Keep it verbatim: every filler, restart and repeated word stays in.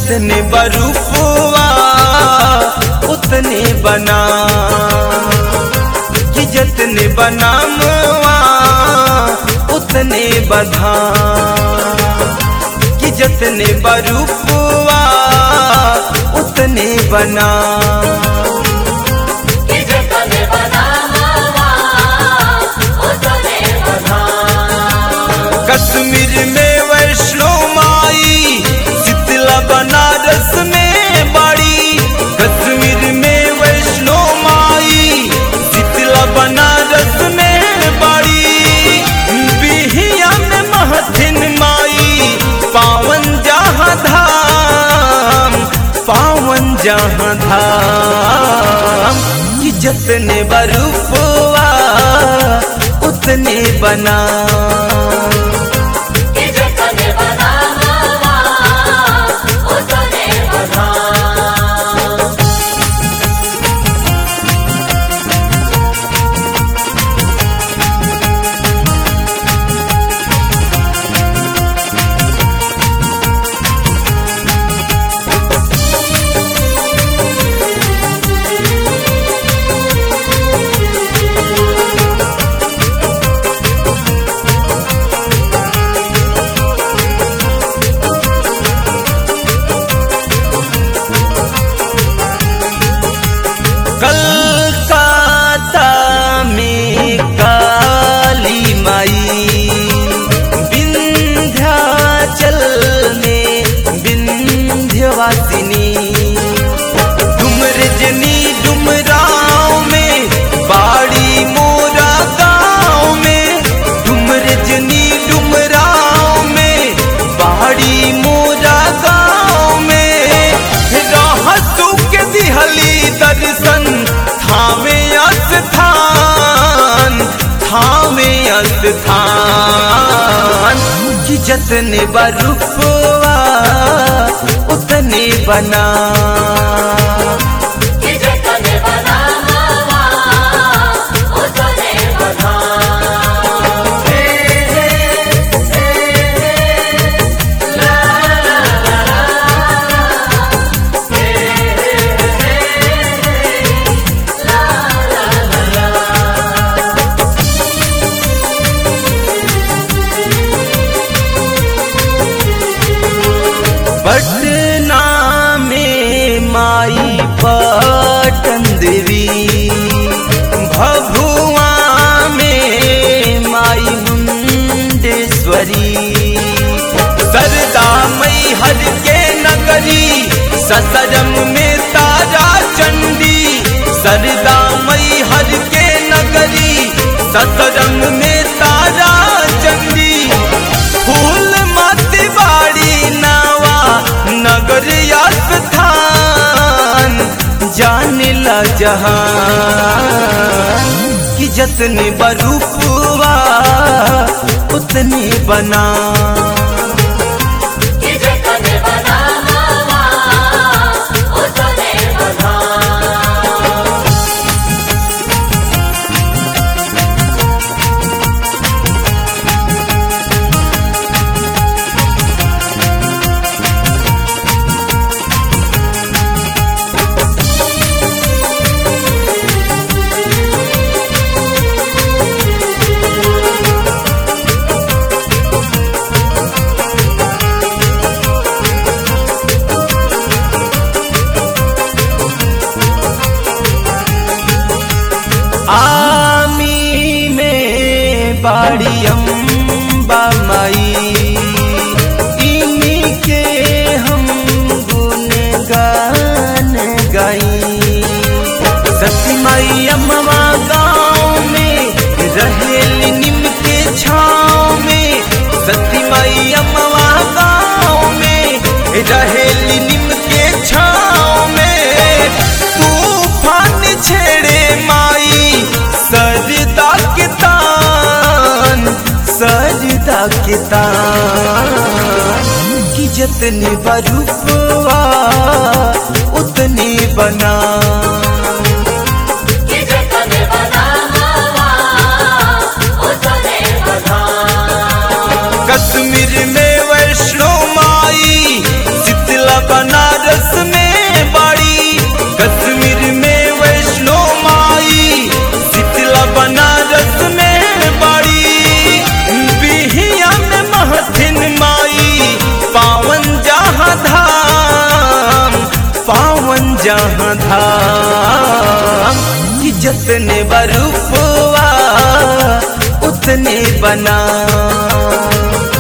जतने बरूपवा उतने बना, कि जतने बनामवा उतने बधा, कि जतने बरूपवा उतने बना, कि जतने बनामवा उतने बधा। कश्मीर में वैष्णो माई, शीतला बनारस में बाड़ी। कश्मीर में वैष्णो माई, शीतला बनारस में बाड़ी। बिहिया में महथिन माई, पावन जहाँ धाम, पावन जहाँ धाम। कि जतने बरूपवा उतने बना, कि जतने बनामवा उतने बधा। कलकत्ता में काली माई, विंध्याचल में विंध्यवासिनी। डुमरजनी डुमराव में बाड़ी मोरा गाँव में, डुमरजनी डुमराव में बाड़ी मोरा गाँव में। रहसु के दिहली दर्शन थावे स्थान, थावे स्थान। कि जतने बरूपवा उतने बना, कि जतने बनामवा उतने बधा। पटना में माई पटन देवी, भभुआ में माई मुंडेश्वरी। सरदा मई हर के नगरी, ससरम में तारा चंडी। सरदा मई हर के नगरी, ससरम में तारा चंडी। फूल मत बाड़ी नावा नगर या स्थान, जाने ला जहान। कि जतने बरूपवा उतने बना, कि जतने बनामवा उतने बधा। आमी में बाड़ी अम्बा माई, इन्हीं के हम गुणगान गाई। सती माई अम्मा गाँव में रहेली निम के छाँव में। सती माई अम्मा गाँव में रहेली निम के छाँव में। तूफान छेड़े माई सरदा के तान, सरदा के तान। कि जतने बरूपवा उतने बना, कि जतने बनामवा उतने बधा। कश्मीर में वैष्णो माई, शीतला बना यहाँ धाम कि जितने बरूपवा उतने बना।